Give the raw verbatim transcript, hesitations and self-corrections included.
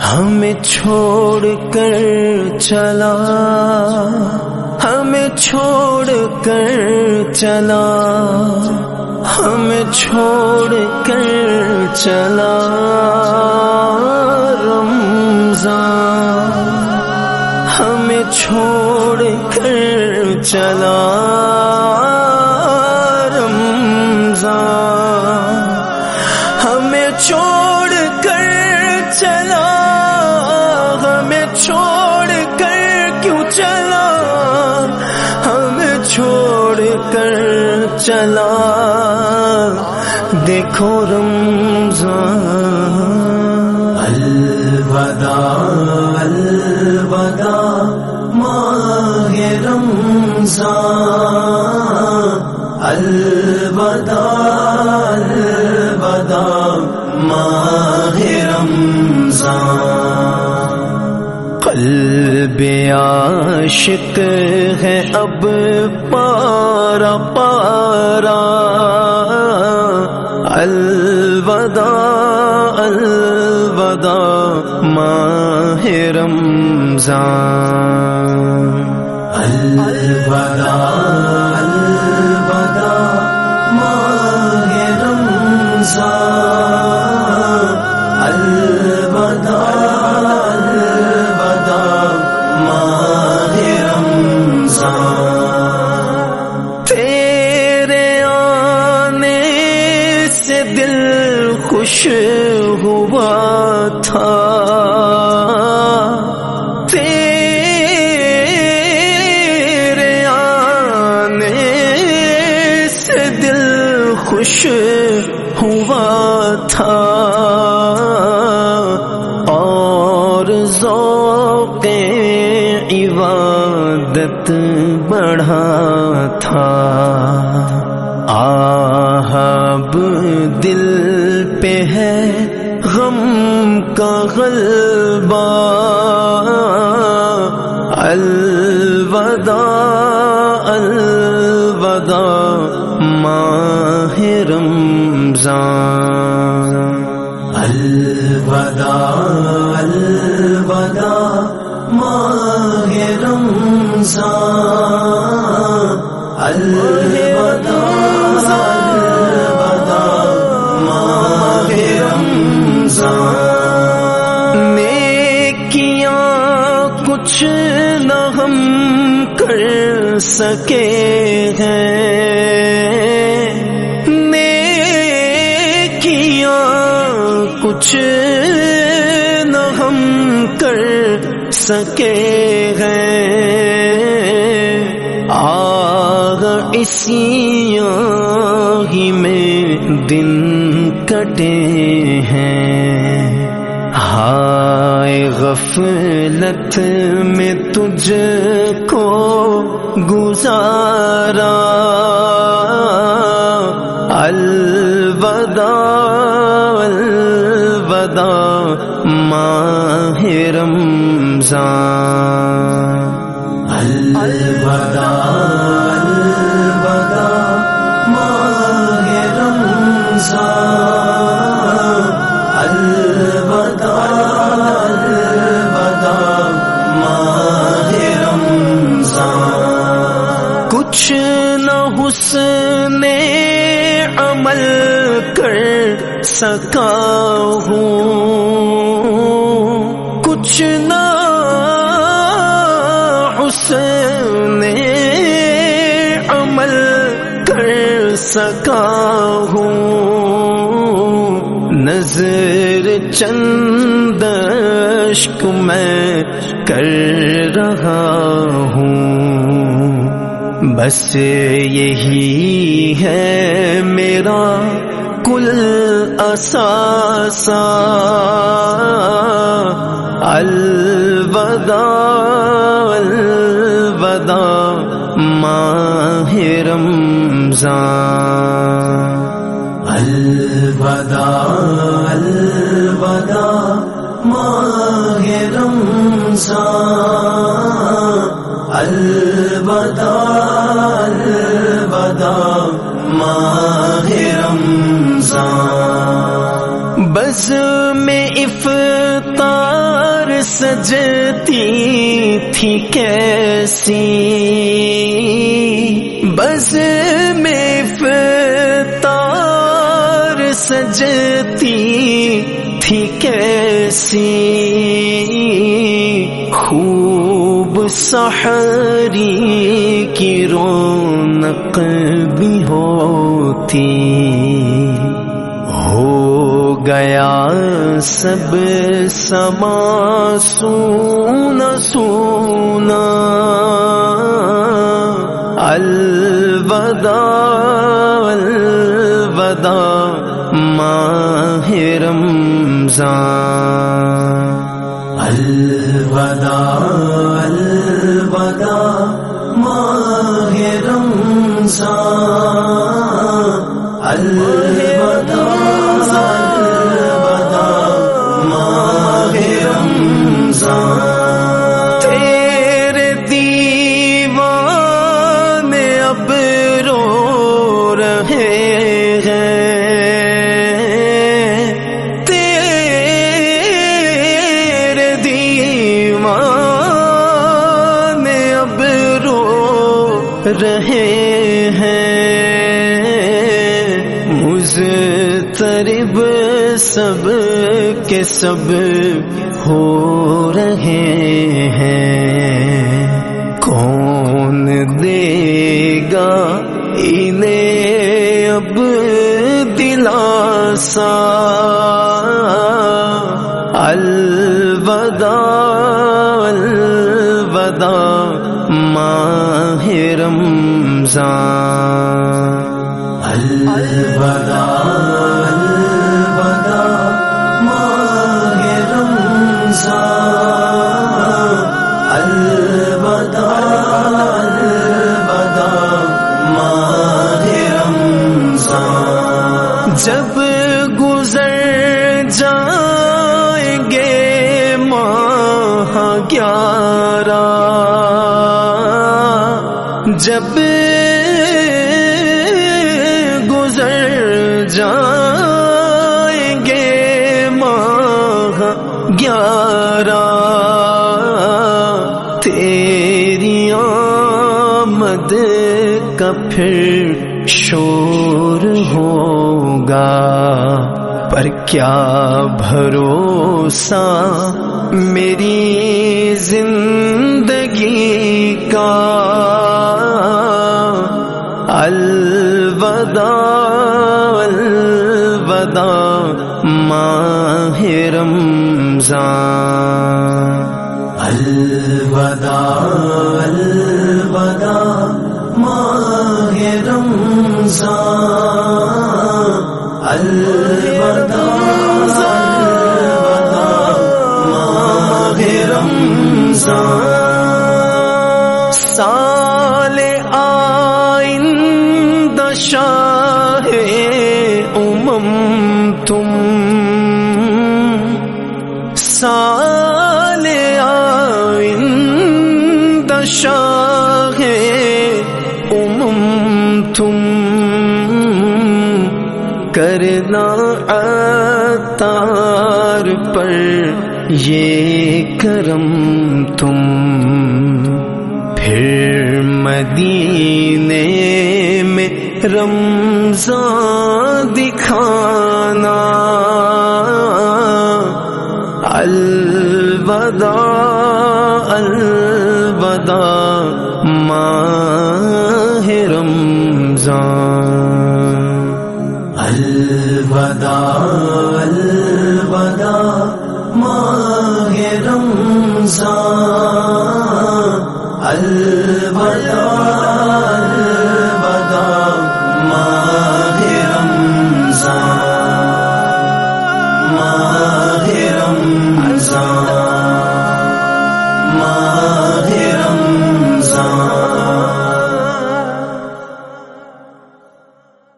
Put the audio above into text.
ہمیں چھوڑ کر چلا، ہمیں چھوڑ کر چلا، ہمیں چھوڑ کر چلا رمضان، ہمیں چھوڑ کر چلا رمضان، ہمیں چھوڑ کر چلا، ہمیں چھوڑ کر کیوں چلا، ہمیں چھوڑ کر چلا دیکھو رمضان۔ الوداع الوداع ماہ رمضان، الوداع الوداع ماہ رمضان۔ قلب عاشق ہے اب پارا پارا، الوداع الوداع ماہ رمضان، الوداع الوداع ماہ رمضان، الوداع الوداع ماہ رمضان۔ تیرے آنے سے دل خوش ہوا تھا، تیرے آنے سے دل خوش ہوا تھا، اور ذوق عبادت بڑھا تھا۔ آہ اب دل پہ ہے غم کا غلبہ، الوداع الوداع ماہ رمضان، الوداع الوداع ماہ رمضان، الوداع الوداع ماہ رمضان۔ نیکیاں کچھ نہ ہم کر سکے ہیں، نیکیاں کچھ نہ ہم کر سکے ہیں، آگ اسی آہی میں دن کٹے ہیں، ہائے غفلت میں تجھ کو گزارا، الوداع الوداع ماہ رمضان، الوداع الوداع ماہ رمضان، الوداع الوداع ماہ رمضان۔ کچھ نہ حسن عمل کر سکا ہوں، کچھ نہ حسن عمل کر سکا ہوں، نظر چند اشک میں کر رہا ہوں، بس یہی ہے میرا کل اثاثہ، الوداع الوداع ماہ رمضان، الوداع الوداع ماہ رمضان، الوداع الوداع ماہ رمضان۔ بزم افطار سجتی تھی کیسی، بس میں افطار سجتی تھی کیسی، خوب سحری کی رونق بھی ہوتی، ہو گیا سب سما سونا سونا، الوداع الوداع ماہ رمضان، الوداع الوداع ماہ رمضان، الوداع الوداع ماہ رمضان، تیرے دیوانے اب رو رہے ہیں، تیرے دیوانے اب رو رہے ہیں، مضطرب سب کے سب ہو رہے ہیں، کون دے گا انہیں اب دلاسا، الوداع الوداع ماہ رمضان، الوداع الوداع ماہ رمضان، الوداع الوداع ماہ رمضان، جب گزر جائیں گے ماہ گیارہ، جب گزر جائیں گے ماہ گیارہ، تیری آمد کا پھر شور ہوگا، پر کیا بھروسہ میری زندگی کا، الوداع الوداع ماہ رمضان، الوداع الوداع ماہ رمضان، الوداع الوداع ماہ رمضان، سال آئندہ شاہ امم تم، سال آئندہ شاہ امم تم، کرنا عطار پر یہ کرم تم، پھر مدینے میں رمضان دکھانا، الوداع الوداع ماہ رمضان، الوداع الوداع ماہ رمضان، الوداع